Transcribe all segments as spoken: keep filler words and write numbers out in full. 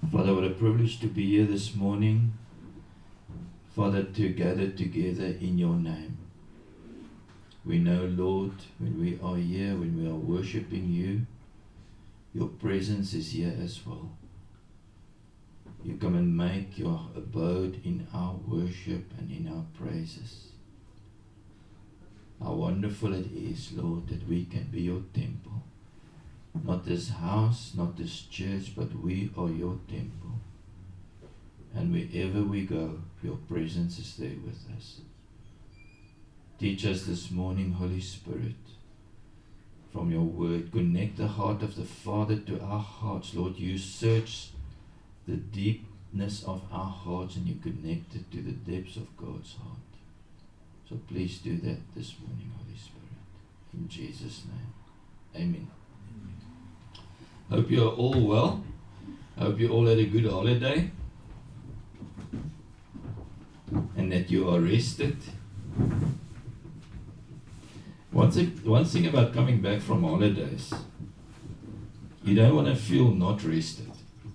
Father, what a privilege to be here this morning. Father, to gather together in your name. We know, Lord, when we are here, when we are worshiping you, your presence is here as well. You come and make your abode in our worship and in our praises. How wonderful it is, Lord, that we can be your temple. Not this house, not this church, but we are your temple. And wherever we go, your presence is there with us. Teach us this morning, Holy Spirit, from your word. Connect the heart of the Father to our hearts. Lord, you search the deepness of our hearts and you connect it to the depths of God's heart. So please do that this morning, Holy Spirit. In Jesus' name. Amen. Hope you are all well. Hope you all had a good holiday. And that you are rested. One thing, one thing about coming back from holidays, you don't want to feel not rested.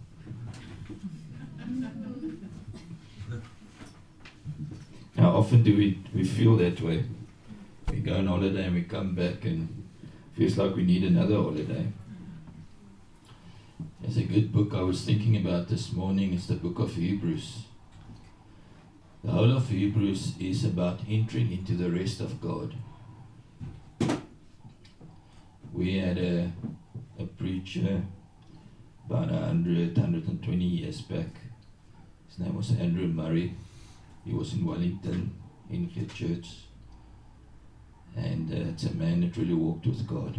How often do we, we feel that way? We go on holiday and we come back and it feels like we need another holiday. There's a good book I was thinking about this morning. It's the book of Hebrews. The whole of Hebrews is about entering into the rest of God. We had a, a preacher about one hundred, one hundred twenty years back. His name was Andrew Murray. He was in Wellington, in the church. And uh, it's a man that really walked with God.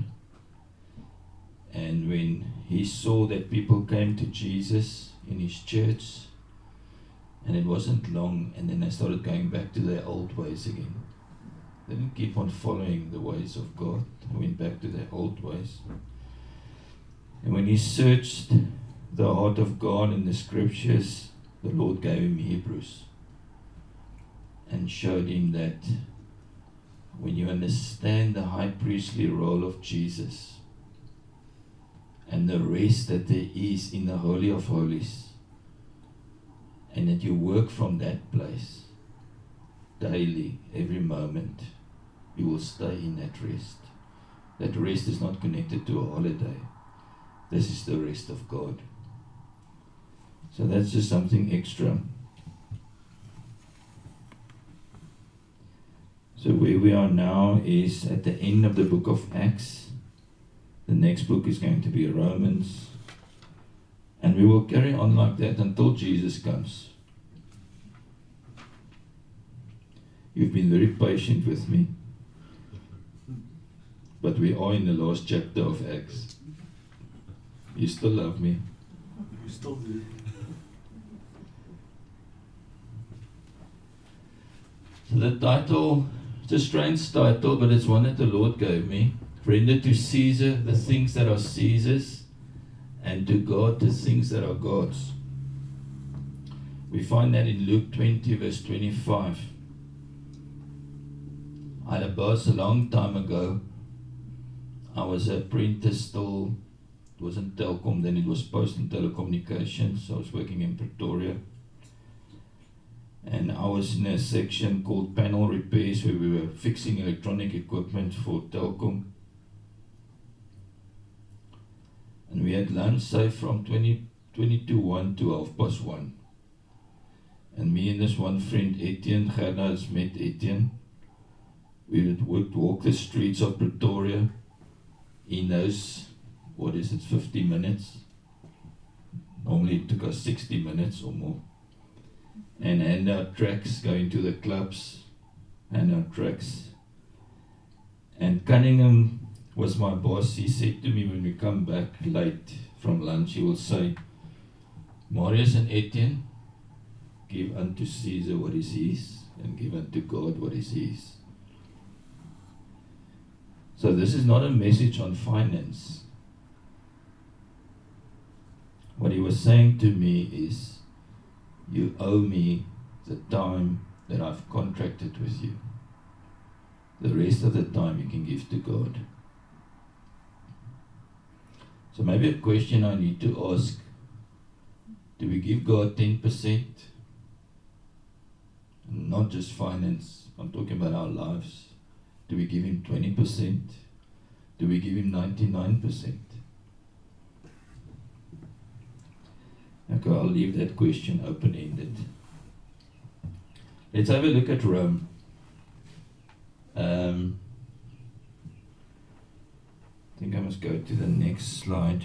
And when he saw that people came to Jesus in his church, and it wasn't long, and then they started going back to their old ways again. They didn't keep on following the ways of God. They went back to their old ways. And when he searched the heart of God in the scriptures, the Lord gave him Hebrews and showed him that when you understand the high priestly role of Jesus, and the rest that there is in the Holy of Holies, and that you work from that place daily, every moment, you will stay in that rest. That rest is not connected to a holiday. This is the rest of God. So that's just something extra. So where we are now is at the end of the book of Acts. The next book is going to be Romans. And we will carry on like that until Jesus comes. You've been very patient with me. But we are in the last chapter of Acts. You still love me. You still do. So the title, it's a strange title, but it's one that the Lord gave me. Render to Caesar the things that are Caesar's, and to God the things that are God's. We find that in Luke twenty verse twenty-five. I had a boss a long time ago. I was an apprentice still. It wasn't Telkom, then it was Post and Telecommunications. I was working in Pretoria. And I was in a section called Panel Repairs, where we were fixing electronic equipment for Telkom. And we had lunch, say, from twenty, twenty to one to half past one. And me and this one friend, Etienne, Gerda has met Etienne. We would, would walk the streets of Pretoria in those, what is it, fifty minutes. Normally it took us sixty minutes or more. And hand out tracks, going to the clubs, hand out tracks. And Cunningham was my boss. He said to me when we come back late from lunch, he will say, Marius and Etienne, give unto Caesar what is his, and give unto God what is his. So this is not a message on finance. What he was saying to me is, you owe me the time that I've contracted with you. The rest of the time you can give to God. So maybe a question I need to ask Do we give God ten percent? Not just finance, I'm talking about our lives. Do we give Him twenty percent? Do we give Him ninety-nine percent? Okay, I'll leave that question open-ended. Let's have a look at Rome. Um, I think I must go to the next slide.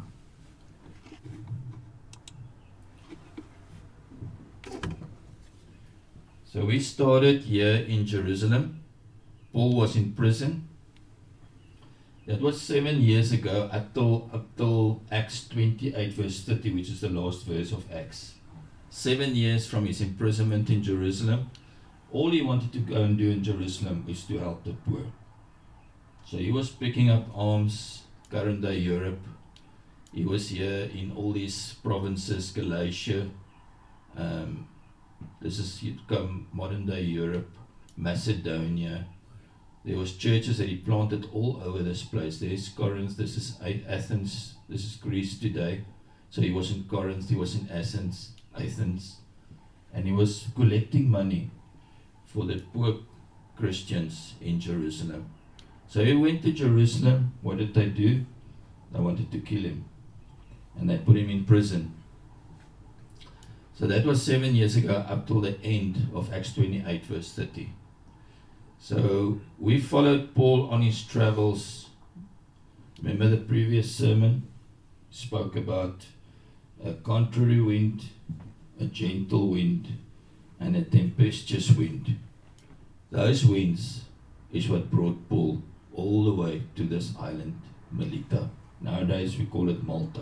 So we started here in Jerusalem. Paul was in prison. That was seven years ago, up till, up till Acts twenty-eight verse thirty, which is the last verse of Acts. Seven years from his imprisonment in Jerusalem. All he wanted to go and do in Jerusalem is to help the poor. So he was picking up arms, current day Europe. He was here in all these provinces, Galatia. Um, this is you'd come modern day Europe, Macedonia. There was churches that he planted all over this place. There's Corinth, this is Athens, this is Greece today. So he was in Corinth, he was in Athens, Athens, and he was collecting money for the poor Christians in Jerusalem. So he went to Jerusalem. What did they do? They wanted to kill him, and they put him in prison. So that was seven years ago, up till the end of Acts twenty-eight verse thirty. So we followed Paul on his travels. Remember the previous sermon spoke about a contrary wind, a gentle wind, and a tempestuous wind. Those winds is what brought Paul all the way to this island, Melita. Nowadays we call it Malta.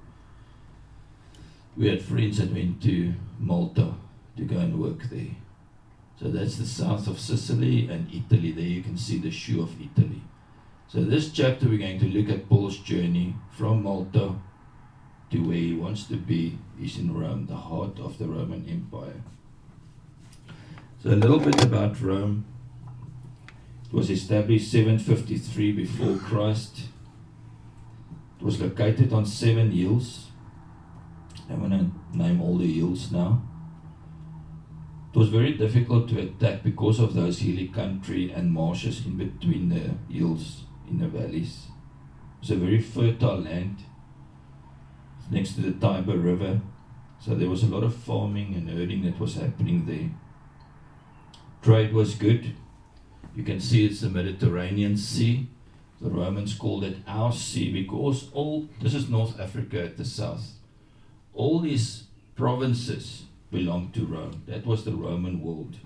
We had friends that went to Malta to go and work there. So that's the south of Sicily and Italy. There you can see the shoe of Italy. So this chapter we're going to look at Paul's journey from Malta to where he wants to be, is in Rome, the heart of the Roman Empire. So a little bit about Rome. It was established seven fifty-three before Christ. It was located on seven hills. I'm going to name all the hills now. It was very difficult to attack because of those hilly country and marshes in between the hills, in the valleys. It was a very fertile land next to the Tiber River. So there was a lot of farming and herding that was happening there. Trade was good. You can see it's the Mediterranean Sea. The Romans called it our sea because all, this is North Africa at the south. All these provinces belonged to Rome. That was the Roman world.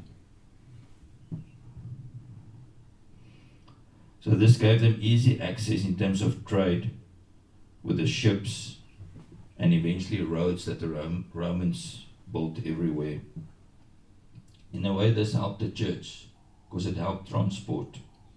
So this gave them easy access in terms of trade with the ships and eventually roads that the Rom- Romans built everywhere. In a way, this helped the church because it helped transport.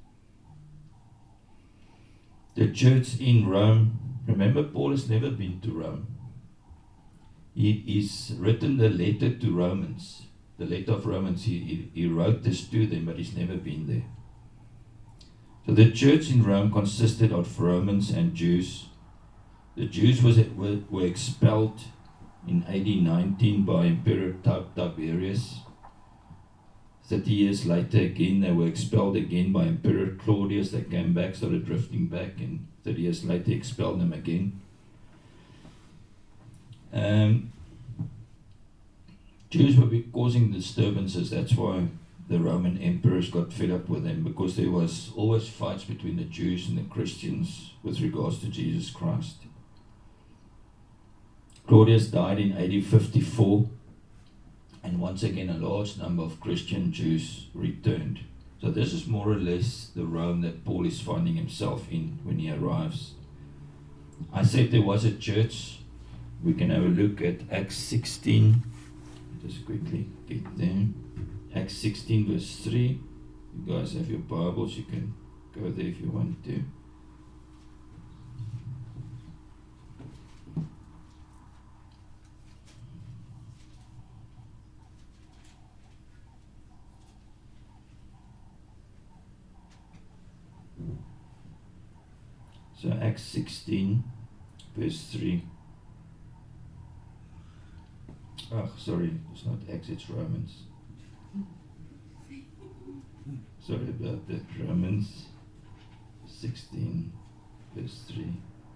The church in Rome, remember Paul has never been to Rome. He is written the letter to Romans, the letter of Romans. He, he, he wrote this to them, but he's never been there. So the church in Rome consisted of Romans and Jews. The Jews was, were, were expelled in A D nineteen by Emperor Tiberius. Thirty years later again, they were expelled again by Emperor Claudius. They came back, started drifting back, and thirty years later expelled them again. Um, Jews were causing disturbances. That's why the Roman emperors got fed up with them, because there was always fights between the Jews and the Christians with regards to Jesus Christ. Claudius died in A D fifty-four, and once again a large number of Christian Jews returned. So this is more or less the Rome that Paul is finding himself in when he arrives. I said there was a church. We can have a look at Acts sixteen. Just quickly get there. Acts sixteen verse three. You guys have your Bibles, you can go there if you want to. So Acts sixteen verse three. Oh, sorry, it's not Acts, it's Romans. Sorry about that. Romans sixteen, verse three.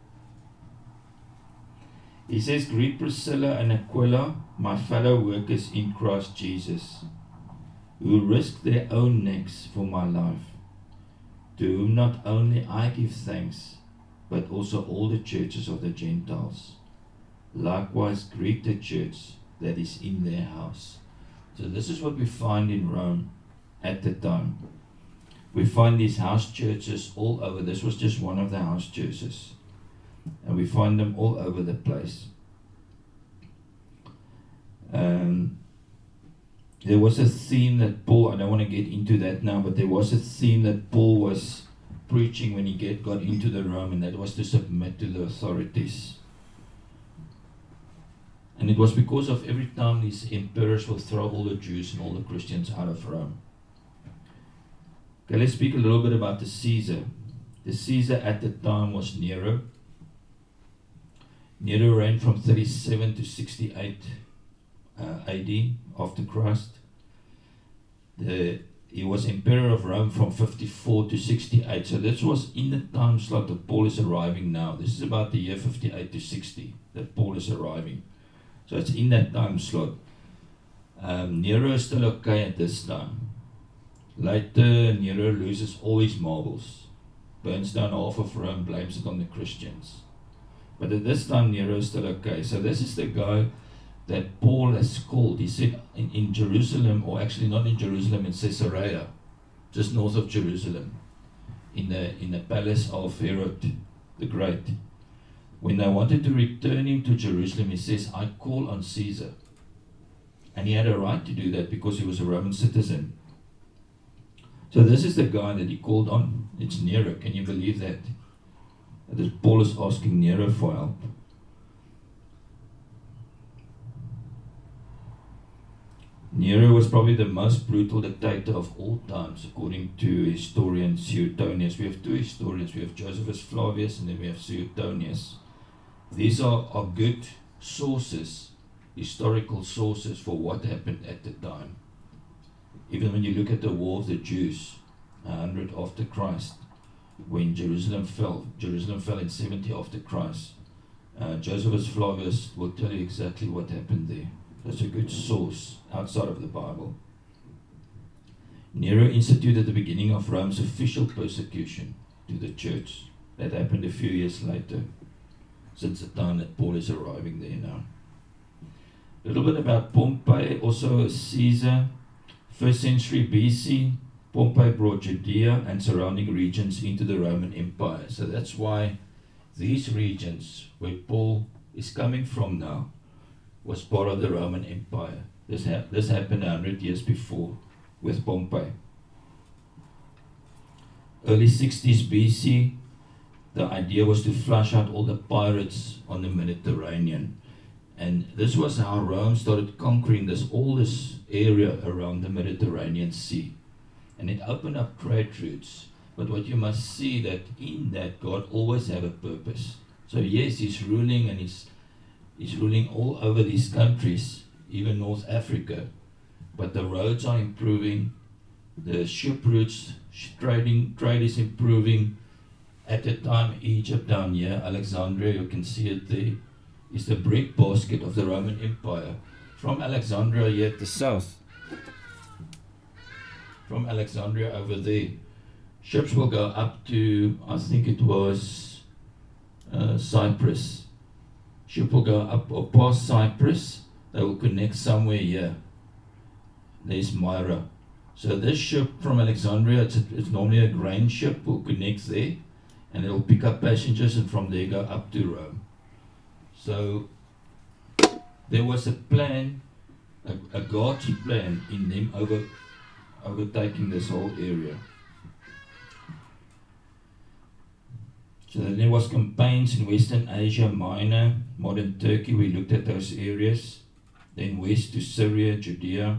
He says, "Greet Priscilla and Aquila, my fellow workers in Christ Jesus, who risked their own necks for my life, to whom not only I give thanks, but also all the churches of the Gentiles. Likewise greet the church that is in their house." So this is what we find in Rome at the time. We find these house churches all over. This was just one of the house churches. And we find them all over the place. Um, there was a theme that Paul, I don't want to get into that now, but there was a theme that Paul was preaching when he get, got into the Rome, and that was to submit to the authorities. And it was because of every time these emperors will throw all the Jews and all the Christians out of Rome. Okay, let's speak a little bit about the Caesar. The Caesar at the time was Nero. Nero reigned from thirty-seven to sixty-eight uh, A D after Christ. The, he was emperor of Rome from fifty-four to sixty-eight. So this was in the time slot that Paul is arriving now. This is about the year fifty-eight to sixty that Paul is arriving. So it's in that time slot. Um, Nero is still okay at this time. Later, Nero loses all his marbles, burns down half of Rome, blames it on the Christians. But at this time, Nero is still okay. So this is the guy that Paul has called. He said in, in Jerusalem, or actually not in Jerusalem, in Caesarea, just north of Jerusalem, in the in the palace of Herod the Great. When they wanted to return him to Jerusalem, he says, "I call on Caesar." And he had a right to do that because he was a Roman citizen. So this is the guy that he called on. It's Nero. Can you believe that? That Paul is asking Nero for help. Nero was probably the most brutal dictator of all times, according to historian Suetonius. We have two historians. We have Josephus Flavius and then we have Suetonius. These are, are good sources, historical sources for what happened at the time. Even when you look at the War of the Jews, one hundred after Christ, when Jerusalem fell, Jerusalem fell in seventy after Christ. Uh, Josephus Flavius will tell you exactly what happened there. That's a good source outside of the Bible. Nero instituted the beginning of Rome's official persecution to the church. That happened a few years later, since the time that Paul is arriving there now. A little bit about Pompey, also Caesar. First century B C, Pompey brought Judea and surrounding regions into the Roman Empire. So that's why these regions where Paul is coming from now was part of the Roman Empire. This, ha- this happened one hundred years before with Pompey. Early sixties B C, the idea was to flush out all the pirates on the Mediterranean. And this was how Rome started conquering this all this area around the Mediterranean Sea. And it opened up trade routes. But what you must see that in that God always have a purpose. So yes, he's ruling and he's he's ruling all over these countries, even North Africa. But the roads are improving, the ship routes, trading trade is improving. At the time, Egypt down here, Alexandria, you can see it there, is the breadbasket of the Roman Empire. From Alexandria here at the south, from Alexandria over there, ships will go up to, I think it was uh, Cyprus. Ship will go up or past Cyprus, they will connect somewhere here. There's Myra. So this ship from Alexandria, it's, a, it's normally a grain ship, will connect there, and it will pick up passengers and from there go up to Rome. So there was a plan, a, a God's plan in them over overtaking this whole area. So then there was campaigns in Western Asia Minor, modern Turkey, we looked at those areas. Then west to Syria, Judea.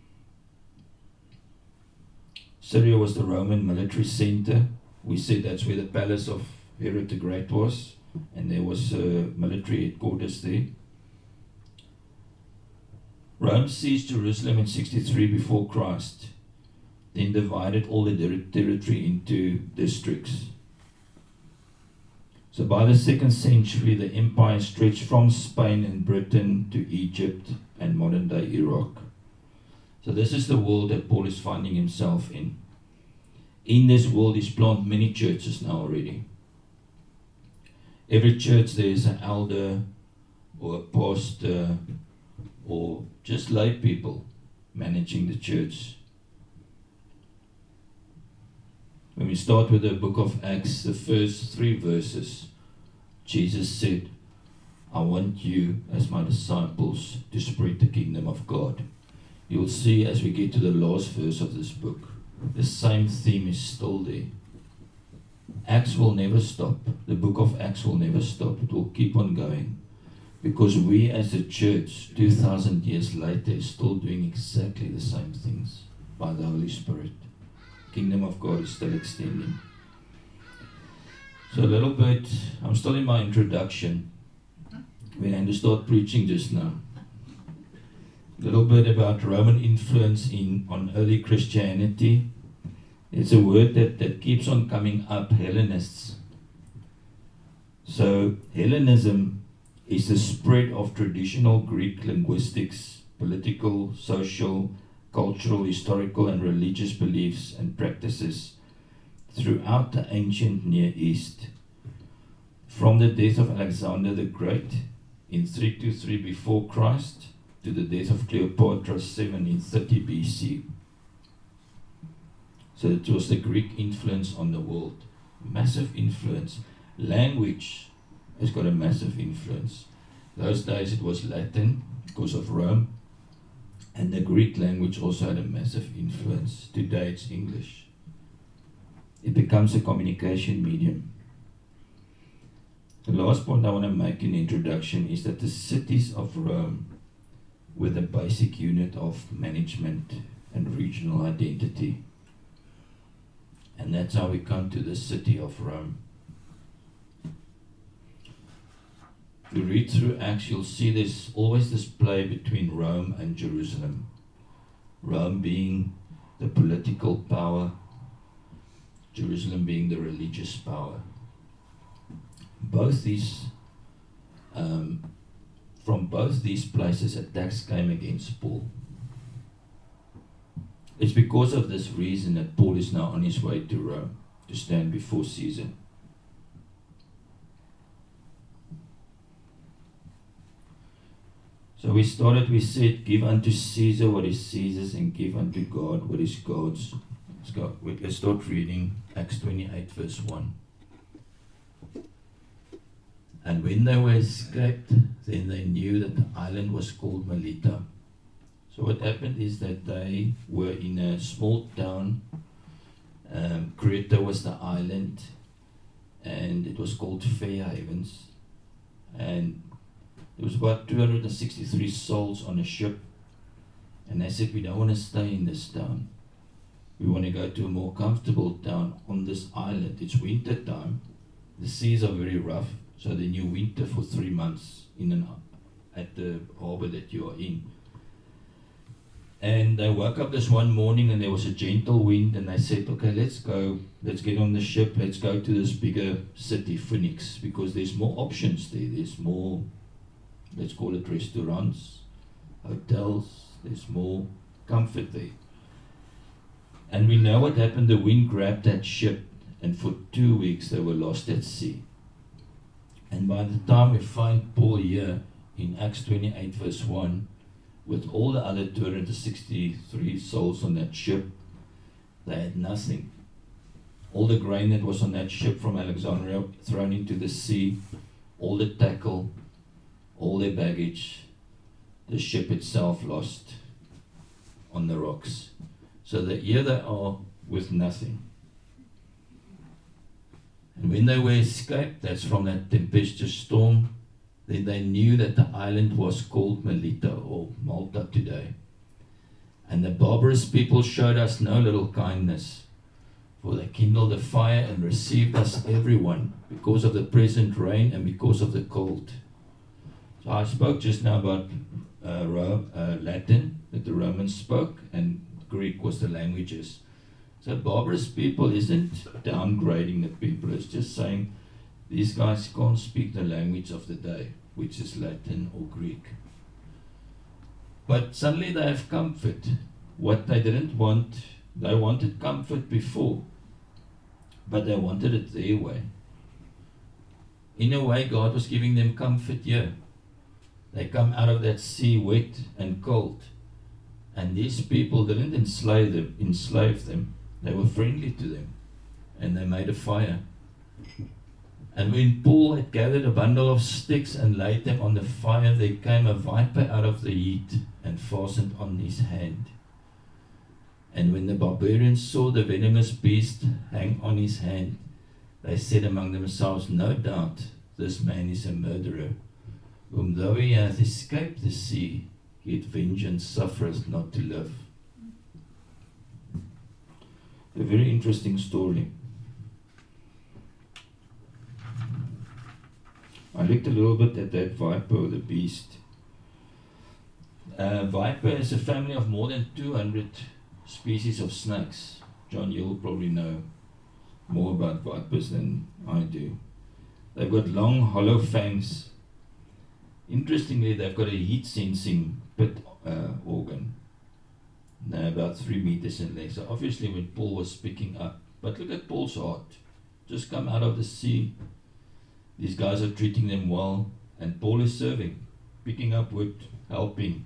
Syria was the Roman military center. We said that's where the palace of Herod the Great was, and there was a military headquarters there. Rome seized Jerusalem in sixty-three before Christ, then divided all the ter- territory into districts. So by the second century, the empire stretched from Spain and Britain to Egypt and modern-day Iraq. So this is the world that Paul is finding himself in. In this world, he's planted many churches now already. Every church there is an elder or a pastor or just lay people managing the church. When we start with the book of Acts, the first three verses, Jesus said, I want you as my disciples to spread the kingdom of God. You'll see as we get to the last verse of this book, the same theme is still there. Acts will never stop. The book of Acts will never stop. It will keep on going. Because we as a church, two thousand years later, is still doing exactly the same things by the Holy Spirit. Kingdom of God is still extending. So a little bit, I'm still in my introduction. We're going to start preaching just now. A little bit about Roman influence in on early Christianity. It's a word that, that keeps on coming up, Hellenists. So Hellenism is the spread of traditional Greek linguistics, political, social, cultural, historical and religious beliefs and practices throughout the ancient Near East. From the death of Alexander the Great in three twenty-three before Christ to the death of Cleopatra seven in thirty B C. So it was the Greek influence on the world. Massive influence. Language has got a massive influence. Those days it was Latin because of Rome. And the Greek language also had a massive influence. Today it's English. It becomes a communication medium. The last point I want to make in the introduction is that the cities of Rome were the basic unit of management and regional identity. And that's how we come to the city of Rome. If you read through Acts, you'll see there's always this play between Rome and Jerusalem. Rome being the political power, Jerusalem being the religious power. Both these, um, from both these places, attacks came against Paul. It's because of this reason that Paul is now on his way to Rome to stand before Caesar. So we started, we said, give unto Caesar what is Caesar's and give unto God what is God's. Let's go. Let's start reading Acts twenty-eight verse one. And when they were escaped, then they knew that the island was called Melita. So what happened is that they were in a small town. Um, Crete was the island, and it was called Fair Havens. And there was about two hundred sixty-three souls on a ship. And they said, we don't want to stay in this town. We want to go to a more comfortable town on this island. It's winter time. The seas are very rough. So they knew winter for three months in and at the harbor that you are in. And they woke up this one morning and there was a gentle wind, and they said, okay, let's go, let's get on the ship, let's go to this bigger city, Phoenix, because there's more options there. There's more, let's call it restaurants, hotels, there's more comfort there. And we know what happened. The wind grabbed that ship, and for two weeks they were lost at sea. And by the time we find Paul here in Acts twenty-eight verse one, with all the other two hundred sixty-three souls on that ship, they had nothing. All the grain that was on that ship from Alexandria thrown into the sea, all the tackle, all their baggage, the ship itself lost on the rocks. So that here they are with nothing. And when they were escaped, that's from that tempestuous storm, then they knew that the island was called Melita, or Malta today. And the barbarous people showed us no little kindness, for they kindled a fire and received us everyone because of the present rain and because of the cold. So I spoke just now about uh, Ro- uh, Latin that the Romans spoke, and Greek was the languages. So barbarous people isn't downgrading the people, it's just saying these guys can't speak the language of the day, which is Latin or Greek. But suddenly they have comfort. What they didn't want, they wanted comfort before, but they wanted it their way. In a way, God was giving them comfort here. They come out of that sea wet and cold, and these people didn't enslave them, enslave them. They were friendly to them, and they made a fire. And when Paul had gathered a bundle of sticks and laid them on the fire, there came a viper out of the heat and fastened on his hand. And when the barbarians saw the venomous beast hang on his hand, they said among themselves, no doubt this man is a murderer, whom though he hath escaped the sea, yet vengeance suffereth not to live. A very interesting story. I looked a little bit at that viper or the beast. Uh, viper is a family of more than two hundred species of snakes. John, you'll probably know more about vipers than I do. They've got long, hollow fangs. Interestingly, they've got a heat-sensing pit uh, organ. They're about three meters in length. So obviously when Paul was picking up, but look at Paul's heart. Just come out of the sea. These guys are treating them well, and Paul is serving, picking up wood, helping.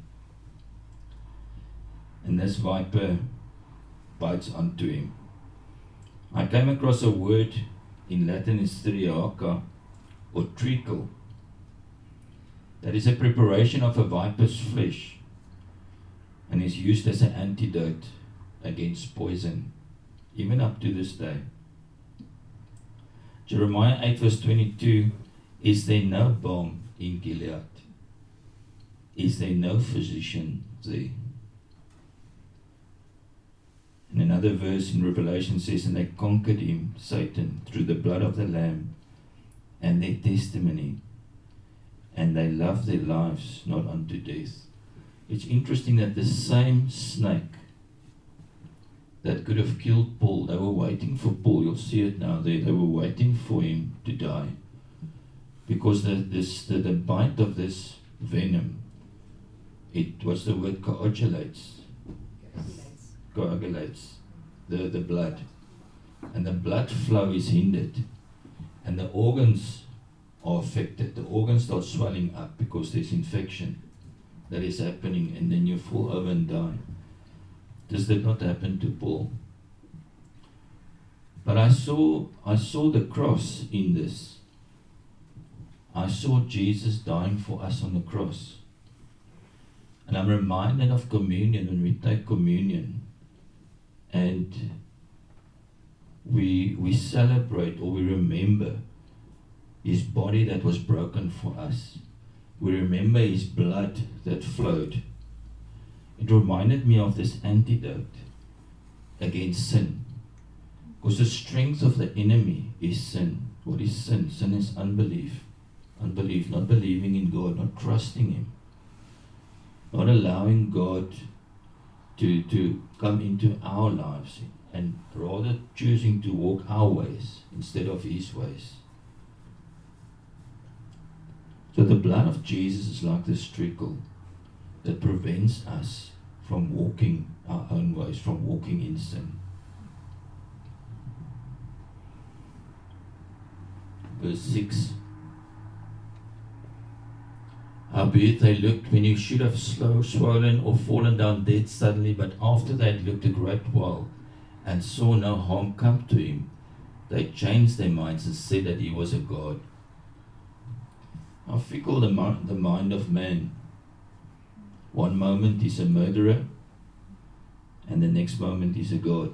And this viper bites onto him. I came across a word in Latin, is theriaca, or treacle. That is a preparation of a viper's flesh, and is used as an antidote against poison, even up to this day. Jeremiah eight verse twenty-two, is there no balm in Gilead? Is there no physician there? And another verse in Revelation says, and they conquered him, Satan, through the blood of the Lamb and their testimony, and they loved their lives not unto death. It's interesting that the same snake that could have killed Paul, they were waiting for Paul. You'll see it now there. They were waiting for him to die, because the this the, the bite of this venom, it what's the word, coagulates, coagulates the the blood, and the blood flow is hindered, and the organs are affected. The organs start swelling up because there's infection that is happening, and then you fall over and die. This did not happen to Paul. But I saw I saw the cross in this. I saw Jesus dying for us on the cross. And I'm reminded of communion when we take communion, and we we celebrate or we remember his body that was broken for us. We remember his blood that flowed. It reminded me of this antidote against sin. Because the strength of the enemy is sin. What is sin? Sin is unbelief. Unbelief, not believing in God, not trusting him. Not allowing God to, to come into our lives, and rather choosing to walk our ways instead of his ways. So the blood of Jesus is like this trickle that prevents us from walking our own ways, from walking in sin. Verse six. Howbeit they looked when you should have slow swollen or fallen down dead suddenly, but after they had looked a great while and saw no harm come to him, they changed their minds and said that he was a god. How fickle the, mi- the mind of man. One moment he's a murderer, and the next moment he's a god.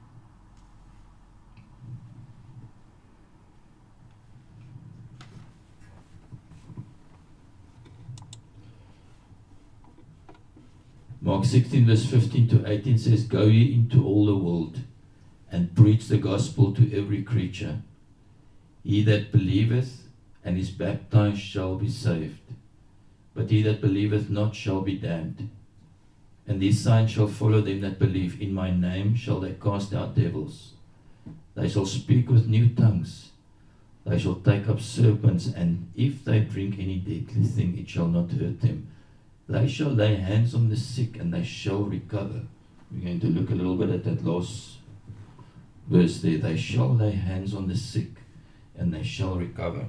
Mark sixteen verse fifteen to eighteen says, go ye into all the world, and preach the gospel to every creature. He that believeth and is baptized shall be saved, but he that believeth not shall be damned. And these signs shall follow them that believe. In my name shall they cast out devils. They shall speak with new tongues. They shall take up serpents, and if they drink any deadly thing, it shall not hurt them. They shall lay hands on the sick, and they shall recover. We're going to look a little bit at that last verse there. They shall lay hands on the sick, and they shall recover.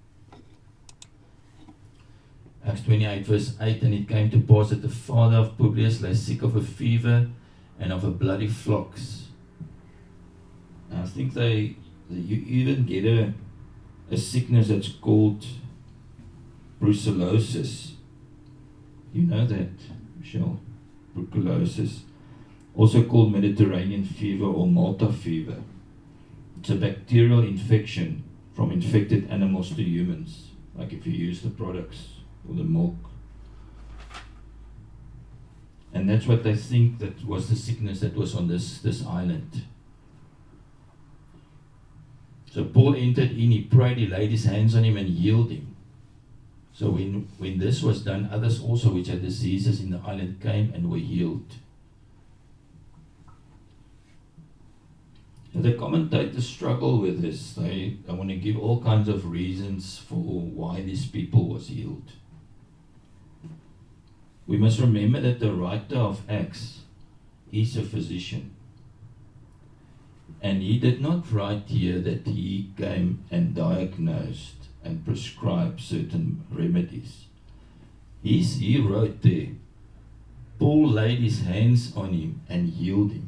Acts twenty-eight verse eight, and it came to pass that the father of Publius lay sick of a fever and of a bloody flux. Now, I think they, you even get a, a sickness that's called brucellosis. You know that, Michelle? Brucellosis. Also called Mediterranean fever or Malta fever. It's a bacterial infection from infected animals to humans, like if you use the products or the milk. And that's what they think that was the sickness that was on this, this island. So Paul entered in, he prayed, he laid his hands on him and healed him. So when, when this was done, others also which had diseases in the island came and were healed. So the commentators struggle with this. They, they want to give all kinds of reasons for why these people was healed. We must remember that the writer of Acts is a physician. And he did not write here that he came and diagnosed and prescribed certain remedies. He's, he wrote there, Paul laid his hands on him and healed him.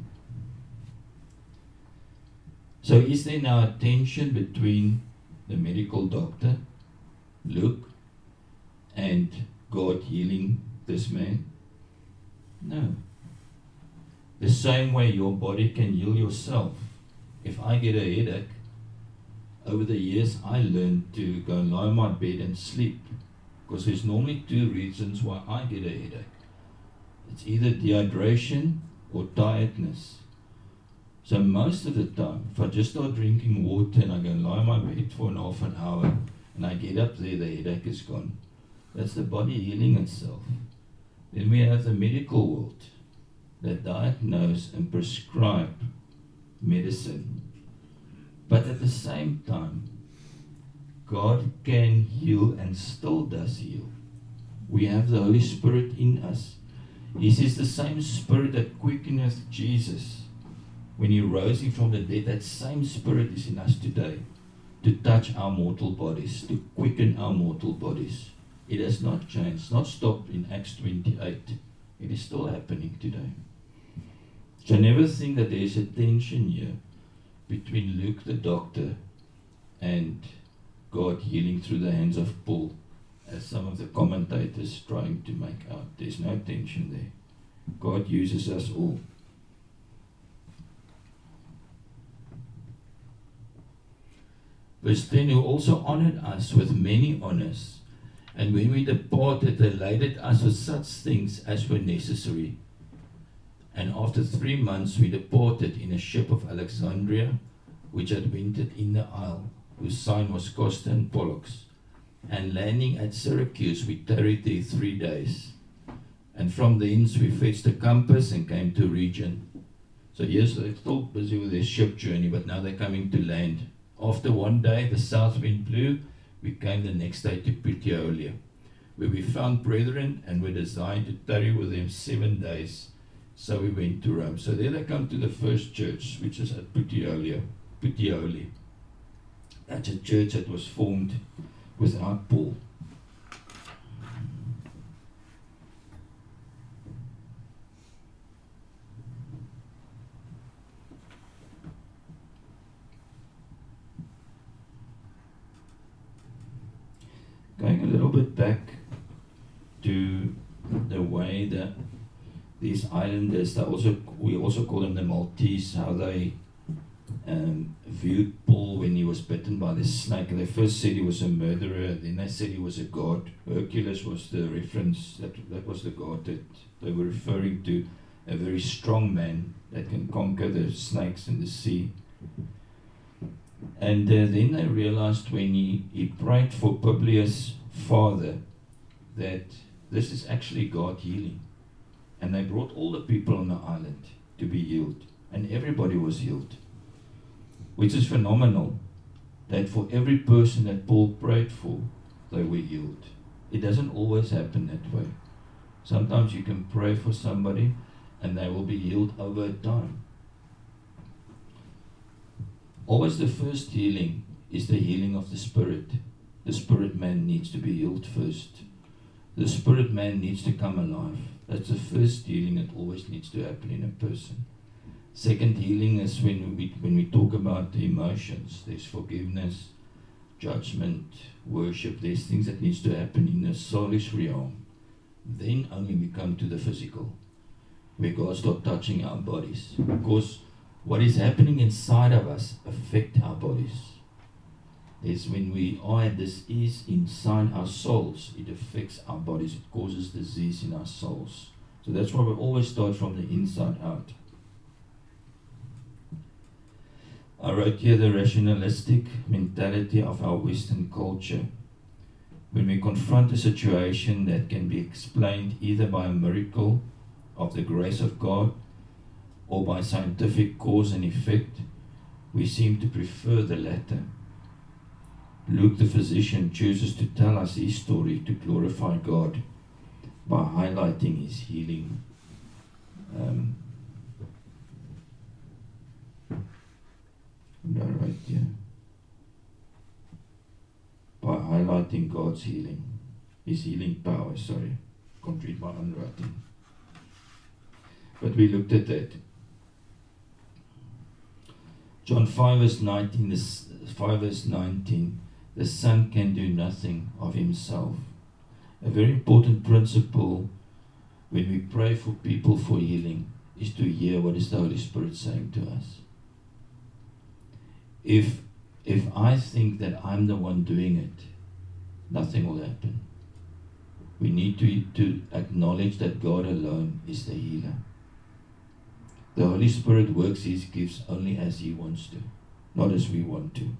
So is there now a tension between the medical doctor, Luke, and God healing this man? No. The same way your body can heal yourself. If I get a headache, over the years I learned to go lie on my bed and sleep, because there's normally two reasons why I get a headache. It's either dehydration or tiredness. So most of the time, if I just start drinking water and I go lie on my bed for an half an hour and I get up there, the headache is gone. That's the body healing itself. Then we have the medical world that diagnose and prescribe medicine. But at the same time, God can heal and still does heal. We have the Holy Spirit in us. He says the same Spirit that quickeneth Jesus when he rose him from the dead, that same Spirit is in us today to touch our mortal bodies, to quicken our mortal bodies. It has not changed, it's not stopped in Acts twenty-eight. It is still happening today. So never think that there is a tension here between Luke the doctor and God healing through the hands of Paul, as some of the commentators trying to make out. There's no tension there. God uses us all. Verse ten, who also honored us with many honors, and when we departed, they laded us with such things as were necessary. And after three months we departed in a ship of Alexandria, which had wintered in the isle, whose sign was Costa and Pollux. And landing at Syracuse, we tarried there three days. And from thence we fetched a compass and came to Region. So yes, they're still busy with their ship journey, but now they're coming to land. After one day, the south wind blew. We came the next day to Puteoli, where we found brethren and were designed to tarry with them seven days. So we went to Rome. So there they come to the first church, which is at Puteoli. Puteoli. That's a church that was formed without Paul. Going a little bit back to the way that these islanders, they also we also call them the Maltese, how they um, viewed Paul when he was bitten by the snake. They first said he was a murderer, then they said he was a god. Hercules was the reference, that, that was the god that they were referring to, a very strong man that can conquer the snakes in the sea. And uh, then they realized when he, he prayed for Publius' father that this is actually God healing. And they brought all the people on the island to be healed. And everybody was healed. Which is phenomenal. That for every person that Paul prayed for, they were healed. It doesn't always happen that way. Sometimes you can pray for somebody and they will be healed over time. Always the first healing is the healing of the spirit. The spirit man needs to be healed first. The spirit man needs to come alive. That's the first healing that always needs to happen in a person. Second healing is when we when we talk about the emotions. There's forgiveness, judgment, worship. There's things that needs to happen in the soulish realm. Then only we come to the physical, where God starts touching our bodies. Because what is happening inside of us affects our bodies. Is when we are at this ease inside our souls, it affects our bodies. It causes disease in our souls. So that's why we always start from the inside out. I wrote here the rationalistic mentality of our Western culture. When we confront a situation that can be explained either by a miracle of the grace of God or by scientific cause and effect, we seem to prefer the latter. Luke the physician chooses to tell us his story to glorify God by highlighting his healing. Um, right here. By highlighting God's healing, his healing power, sorry, can't read my own writing. But we looked at that. John five verse nineteen, this five verse nineteen, the Son can do nothing of himself. A very important principle when we pray for people for healing is to hear what is the Holy Spirit saying to us. If if I think that I'm the one doing it, nothing will happen. We need to, to acknowledge that God alone is the healer. The Holy Spirit works his gifts only as he wants to, not as we want to.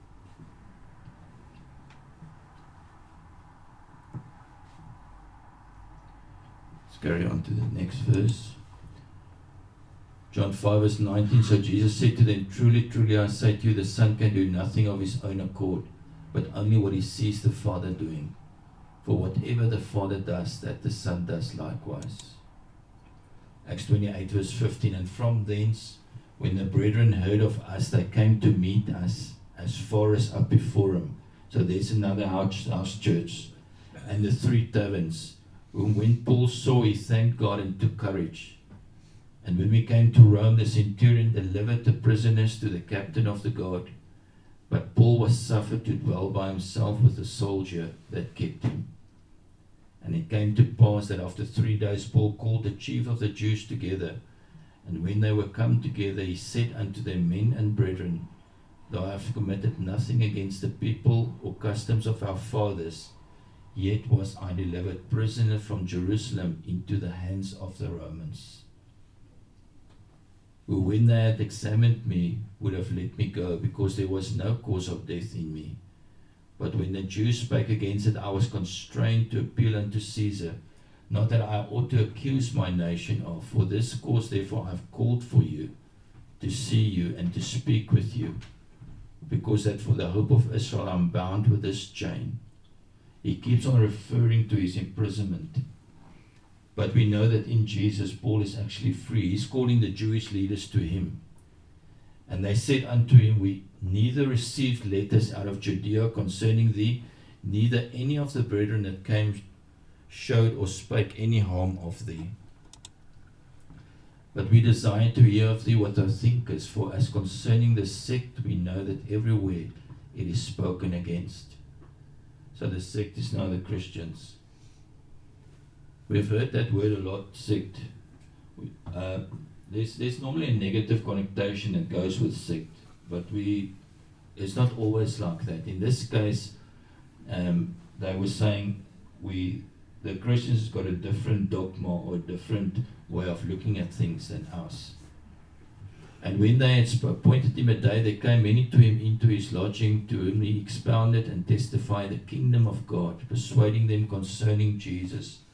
Let's carry on to the next verse. John five verse nineteen, so Jesus said to them, truly, truly I say to you, the Son can do nothing of his own accord, but only what he sees the Father doing. For whatever the Father does, that the Son does likewise. Acts twenty-eight verse fifteen, and from thence, when the brethren heard of us, they came to meet us as far as Upper Forum. So there's another house, house church. And the three taverns, whom when Paul saw, he thanked God and took courage. And when we came to Rome, the centurion delivered the prisoners to the captain of the guard. But Paul was suffered to dwell by himself with the soldier that kept him. And it came to pass that after three days Paul called the chief of the Jews together. And when they were come together, he said unto them, men and brethren, though I have committed nothing against the people or customs of our fathers, yet was I delivered prisoner from Jerusalem into the hands of the Romans, who when they had examined me would have let me go, because there was no cause of death in me. But when the Jews spake against it, I was constrained to appeal unto Caesar, not that I ought to accuse my nation of. For this cause therefore I have called for you, to see you and to speak with you, because that for the hope of Israel I am bound with this chain. He keeps on referring to his imprisonment. But we know that in Jesus, Paul is actually free. He's calling the Jewish leaders to him. And they said unto him, we neither received letters out of Judea concerning thee, neither any of the brethren that came showed or spake any harm of thee. But we desire to hear of thee what thou thinkest, for as concerning the sect we know that everywhere it is spoken against. So the sect is now the Christians. We've heard that word a lot, sect. Uh, there's, there's normally a negative connotation that goes with sect, but we it's not always like that. In this case, um, they were saying we the Christians got a different dogma or a different way of looking at things than us. And when they had appointed him a day, there came many to him into his lodging, to whom he expounded and testified the kingdom of God, persuading them concerning Jesus,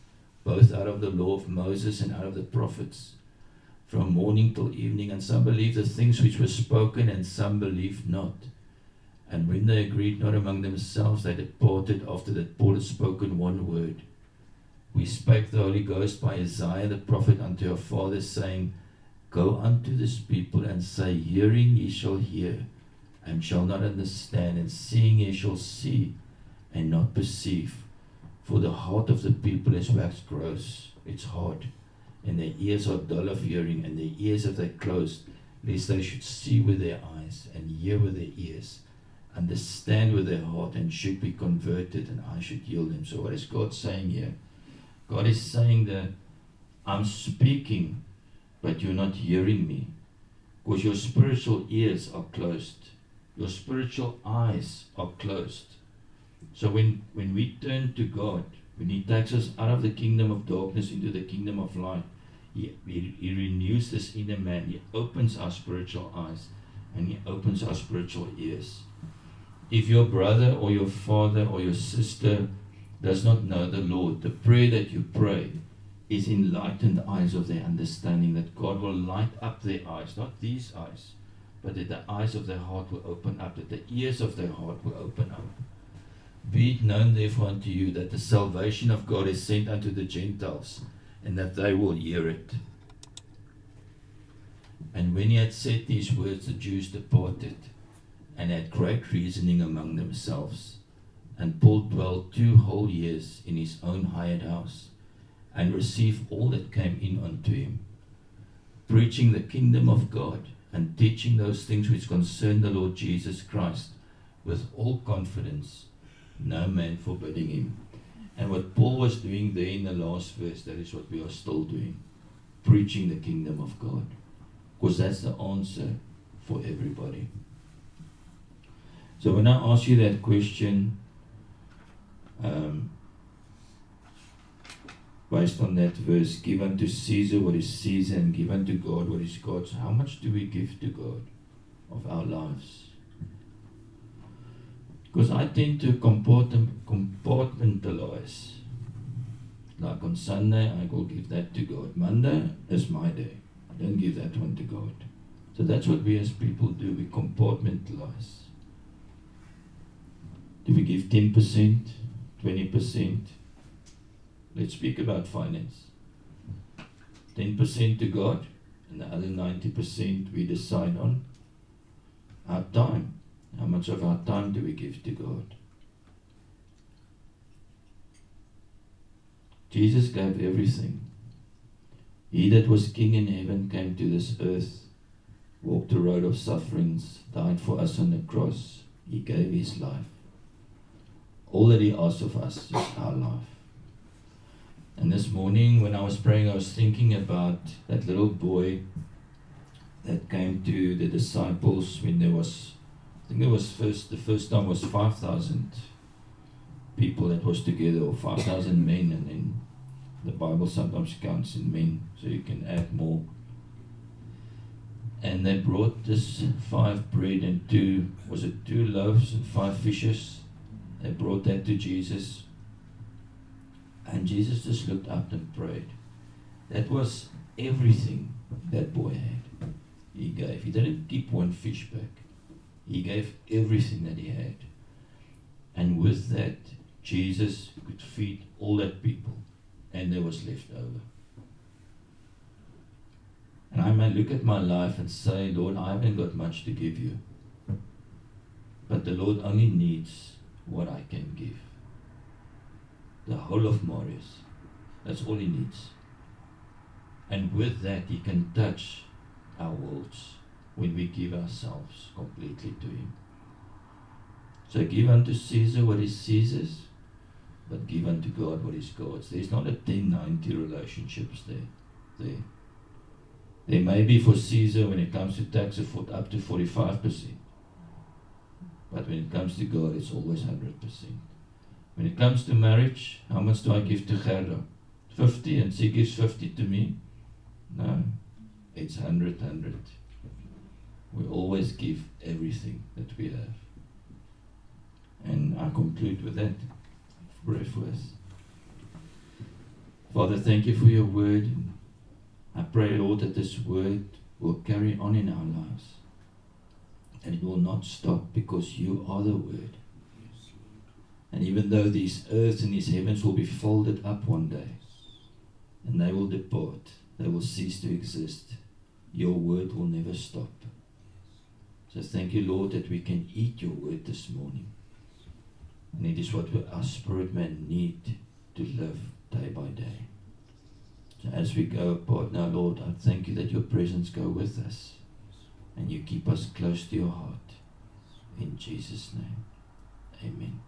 both out of the law of Moses and out of the prophets, from morning till evening. And some believed the things which were spoken, and some believed not. And when they agreed not among themselves, they departed after that Paul had spoken one word. We spake the Holy Ghost by Isaiah the prophet unto our fathers, saying, Go unto this people, and say, Hearing ye shall hear, and shall not understand, and seeing ye shall see, and not perceive. For the heart of the people is waxed gross, it's hard, and their ears are dull of hearing, and their ears have they closed, lest they should see with their eyes, and hear with their ears, understand with their heart, and should be converted, and I should heal them. So what is God saying here? God is saying that I'm speaking, but you're not hearing me, because your spiritual ears are closed. Your spiritual eyes are closed. So when, when we turn to God, when He takes us out of the kingdom of darkness into the kingdom of light, He, he, he renews this inner man. He opens our spiritual eyes, and He opens our spiritual ears. If your brother or your father or your sister does not know the Lord, the prayer that you pray is enlightened eyes of their understanding, that God will light up their eyes, not these eyes, but that the eyes of their heart will open up, that the ears of their heart will open up. Be it known therefore unto you that the salvation of God is sent unto the Gentiles, and that they will hear it. And when He had said these words, the Jews departed, and had great reasoning among themselves. And Paul dwelt two whole years in his own hired house, and received all that came in unto him, preaching the kingdom of God, and teaching those things which concern the Lord Jesus Christ, with all confidence, no man forbidding him. And what Paul was doing there in the last verse, that is what we are still doing, preaching the kingdom of God, because that's the answer for everybody. So when I ask you that question, um, based on that verse, give unto Caesar what is Caesar, and give unto God what is God's, how much do we give to God of our lives? Because I tend to compartmentalize. Like on Sunday, I will give that to God. Monday is my day. I don't give that one to God. So that's what we as people do. We compartmentalize. Do we give ten percent, twenty percent? Let's speak about finance. ten percent to God, and the other ninety percent we decide on. Our time. How much of our time do we give to God? Jesus gave everything. He that was king in heaven came to this earth, walked the road of sufferings, died for us on the cross. He gave His life. All that He asks of us is our life. And this morning when I was praying, I was thinking about that little boy that came to the disciples when there was, I think it was first, the first time was five thousand people that was together, or five thousand men, and then the Bible sometimes counts in men, so you can add more. And they brought this five bread and two, was it two loaves and five fishes? They brought that to Jesus. And Jesus just looked up and prayed. That was everything that boy had. He gave. He didn't keep one fish back. He gave everything that he had. And with that, Jesus could feed all that people, and there was left over. And I may look at my life and say, Lord, I haven't got much to give you. But the Lord only needs what I can give. The whole of Marius. That's all He needs. And with that, He can touch our worlds when we give ourselves completely to Him. So give unto Caesar what is Caesar's, but give unto God what is God's. There's not a ten ninety relationships there. There. There may be for Caesar when it comes to tax up to forty-five percent. But when it comes to God, it's always one hundred percent. When it comes to marriage, how much do I give to Gerda? fifty, and she gives fifty to me? No, it's one hundred, one hundred. We always give everything that we have. And I conclude with that brief verse. Father, thank you for your word. I pray, Lord, that this word will carry on in our lives. And it will not stop, because you are the word. And even though these earth and these heavens will be folded up one day, and they will depart, they will cease to exist, your word will never stop. So thank you, Lord, that we can eat your word this morning. And it is what our spirit man need to live day by day. So as we go apart now, Lord, I thank you that your presence go with us, and you keep us close to your heart. In Jesus' name, amen.